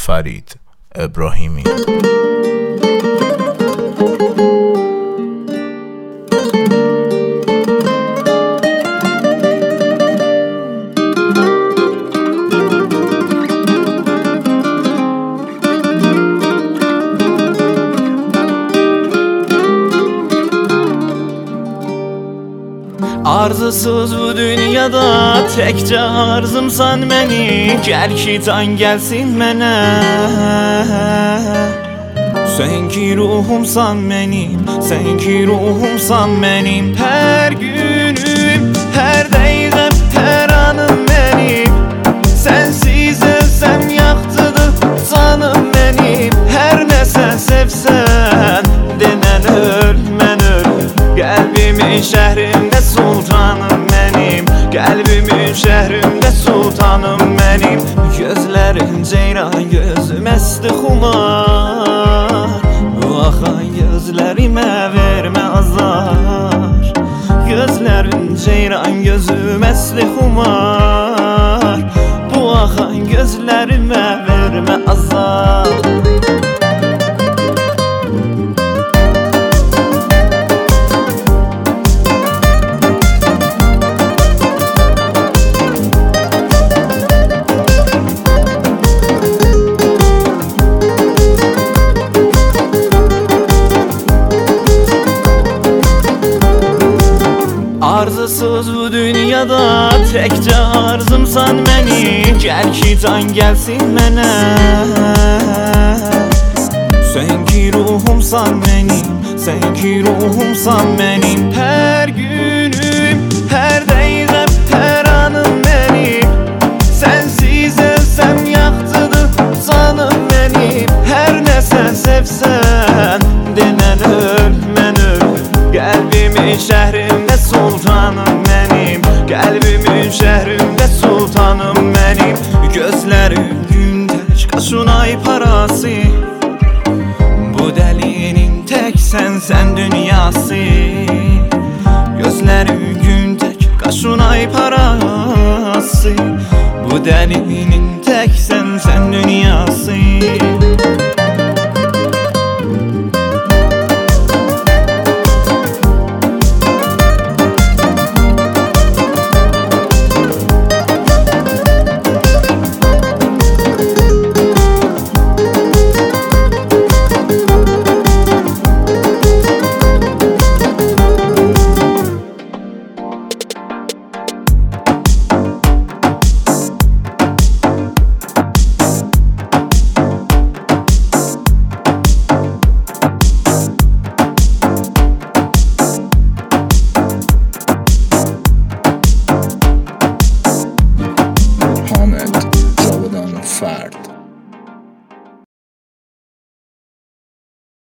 فرید ابراهیمی. Arzusuz bu dünyada təkcə arzımsan məni, gəl ki can gəlsin mənə. Sən ki ruhumsan mənim, sən ki ruhumsan mənim. Hər günüm, hər dəqiqəm, hər anım mənim. Sənsiz ölsəm yaxtıdır canım mənim. Hər nə sən sevsən, denən öl, mən öl. Qəlbimin şəhrimdə sultanım mənim, qəlbimin şəhrimdə sultanım mənim. Gözlərin ceyran, gözüm əsdi xumar, bu axan gözlərimə vermə azar. Gözlərin ceyran, gözüm əsdi xumar, bu axan gözlərimə vermə azar. Arzusuz bu dünyada təkcə arzımsan məni, gəl ki can gəlsin mənə. Sən ki ruhumsan mənim, sən ki ruhumsan mənim. Hər günüm, hər dəqiqəm, hər anım mənim. Sənsiz ölsəm yaxtıdır canım mənim. Hər nə sən sevsən, denən öl, mən öl. Qəlbimin şəhrimdə sultanım mənim, qəlbimin şəhrimdə sultanım mənim. Gözlərim gündəş, qaşın ay parası, bu dəlinin tək sən dünyası. Gözlərim gündəş, qaşın ay parası, bu dəlinin tək sən dünyası.